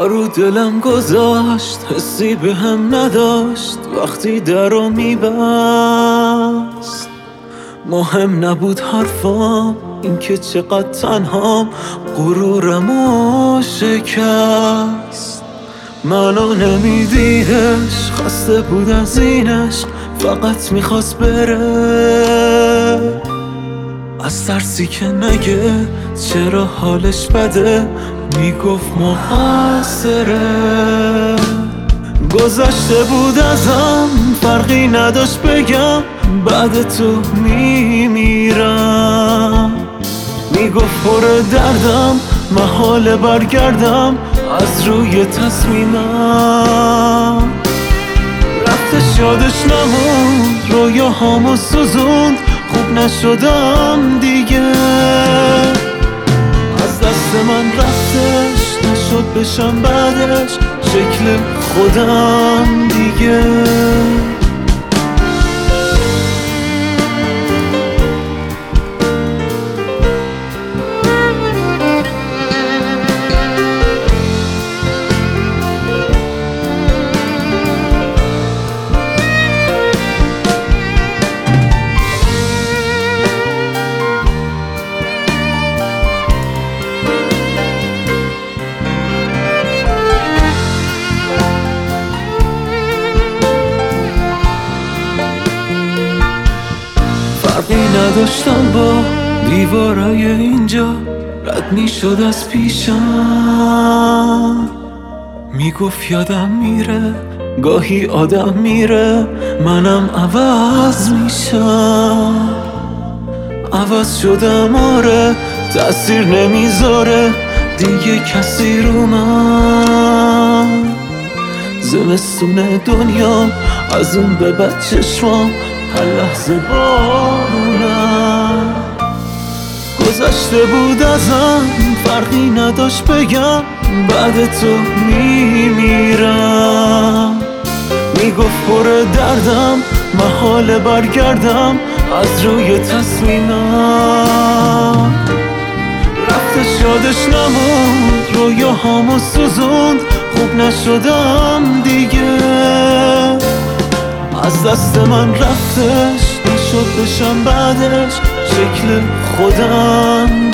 رو دلم گذاشت، حسی به هم نداشت وقتی درو میبست. مهم نبود حرفام، این که چقدر تنهام، غرورمو شکست. منو نمیدیدش، خسته بود از این عشق، فقط میخواست بره. از ترسی که نگه چرا حالش بده، میگفت مقصره. گذشته بود ازم، فرقی نداشت بگم بعد تو میمیرم. میگفت پر دردم، محاله برگردم از روی تصمیمم. رفتش یادش نموند، رویاهامو سوزوند، خوب نشدم دیگه. از دست من رفتش، نشد بشم بعدش شکل خودم دیگه. فرقی نداشتم با دیوارای اینجا، رد میشد از پیشم. میگفت یادم میره، گاهی آدم میره، منم عوض میشم. عوض شدم آره، تأثیر نمیذاره دیگه کسی رو من. زمستون دنیا از اون به بعد چشمام هر لحظه بارونم. گذشته بود ازم، فرقی نداشت بگم بعد تو میمیرم. میگفت پر دردم، محاله برگردم از روی تصمیمم. رفتش یادش نموند، رویاهامو سوزوند، خوب نشدم دیگه. از دست من رفتش، نشد بشم بعدش شکل خودم